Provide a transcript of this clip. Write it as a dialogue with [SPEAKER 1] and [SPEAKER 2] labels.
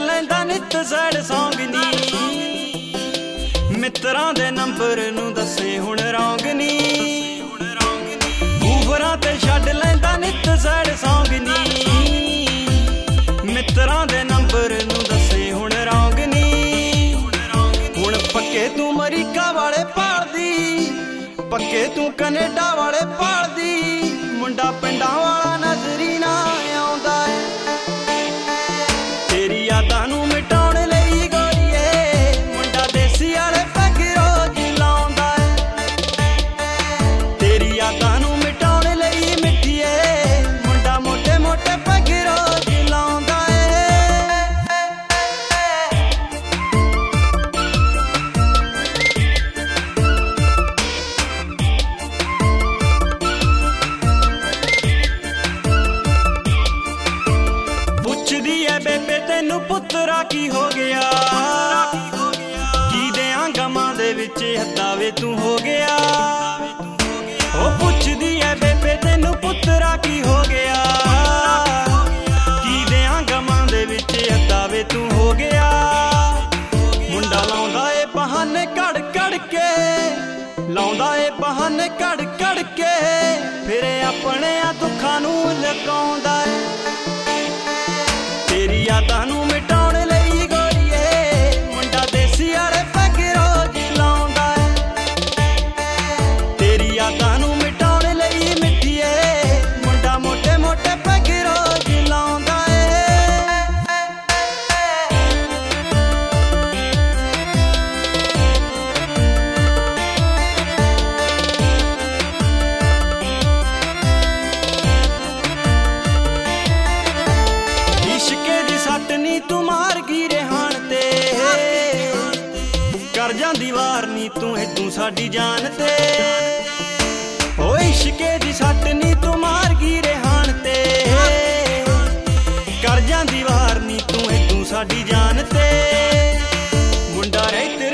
[SPEAKER 1] ਲੈਂਦਾ ਨਿੱਤ sad song ਨੀ। ਮਿੱਤਰਾਂ ਦੇ ਨੰਬਰ ਨੂੰ ਦੱਸੇ ਹੁਣ ਰੌਂਗ ਨੀ। ਬੂਫਰਾਂ ਤੇ ਛੱਡ ਲੈਂਦਾ ਨਿੱਤ ਸੈਡ ਸੌਂਗ ਨੀ। ਮਿੱਤਰਾਂ ਦੇ ਨੰਬਰ ਨੂੰ ਦੱਸੇ ਹੁਣ ਰੌਂਗ ਨੀ। ਹੁਣ ਪੱਕੇ ਤੂੰ ਅਮਰੀਕਾ ਵਾਲੇ ਭਾਲਦੀ, ਪੱਕੇ ਤੂੰ ਕੈਨੇਡਾ ਵਾਲੇ ਭਾਲਦੀ। ਮੁੰਡਾ ਪਿੰਡਾਂ ਵਾਲਾ ਨਜ਼ਰੀ ਨਾ ਆਉਂਦਾ ਏ। ਤੇਰੀ ਯਾਦਾਂ ਨੂੰ ਮਿਟਾਉਣ ਲਈ ਗੋਰੀਏ ਮੁੰਡਾ ਦੇਸੀ ਵਾਲੇ ਪੈਗ ਰੋਜ਼ ਲਾਉਂਦਾ ਏ। ਤੇਰੀ ਯਾਦਾਂ ਨੂੰ ਮਿਟਾਉਣ ਲਈ ਮਿੱਠੀਏ ਮੁੰਡਾ ਮੋਟੇ ਮੋਟੇ ਪੈਗ ਰੋਜ਼ ਲਾਉਂਦਾ ਏ। ਪੁੱਛਦੀ ਐ ਬੇਬੇ ਤੈਨੂੰ ਪੁੱਤਰਾ ਕੀ ਹੋ ਗਿਆ, ਕੀ ਦਿਆਂ ਗਮਾਂ ਦੇ ਵਿੱਚ ਹੱਦਾ ਵੇ ਤੂੰ ਹੋ ਗਿਆ। ਉਹ ਪੁੱਛਦੀ ਐ ਬੇਬੇ ਤੈਨੂੰ ਪੁੱਤਰਾ ਕੀ ਹੋ ਗਿਆ, ਕੀ ਦਿਆਂ ਗਮਾਂ ਦੇ ਵਿੱਚ ਹੱਦਾ ਵੇ ਤੂੰ ਹੋ ਗਿਆ। ਮੁੰਡਾ ਲਾਉਂਦਾ ਏ ਬਹਾਨੇ ਘੜ ਘੜ ਕੇ, ਲਾਉਂਦਾ ਏ ਬਹਾਨੇ ਘੜ ਘੜ ਕੇ। ਫਿਰ ਆਪਣੇ ਆ ਦੁੱਖਾਂ ਨੂੰ ਲੁਕਾਉਂਦਾ ਏ। ਤੇਰੀ ਯਾਦਾਂ ਨੂੰ ਮਿਟਾਉਣ ਲਈ ਗੋਰੀਏ ਮੁੰਡਾ ਦੇਸੀ ਵਾਲੇ ਪੈਗ ਰੋਜ਼ ਲਾਉਂਦਾ ਏ। ਤੇਰੀ ਯਾਦਾਂ ਨੂੰ ਮਿਟਾਉਣ ਲਈ ਮਿੱਠੀਏ ਮੁੰਡਾ ਮੋਟੇ ਮੋਟੇ ਪੈਗ ਰੋਜ਼ ਲਾਉਂਦਾ ਏ। ਇਸ਼ਕੇ ਦੀ ਸੱਟ ਨੀ ਤੂੰ ਮਾਰ ਗਈ ਰਹਿਣ ਤੇ, ਕਰ ਜਾਂਦੀ ਵਾਰ ਨੀ ਤੂੰ ਏਦੂ ਸਾਡੀ ਜਾਨ ਤੇ। ਓ ਇਸ਼ਕੇ ਦੀ ਸੱਟ ਨੀ ਤੂੰ ਮਾਰ ਗਈ ਰਹਿਣ ਤੇ, ਕਰ ਜਾਂਦੀ ਵਾਰ ਨੀ ਤੂੰ ਏਦੂ ਸਾਡੀ ਜਾਨ ਤੇ। ਮੁੰਡਾ ਰਹਿ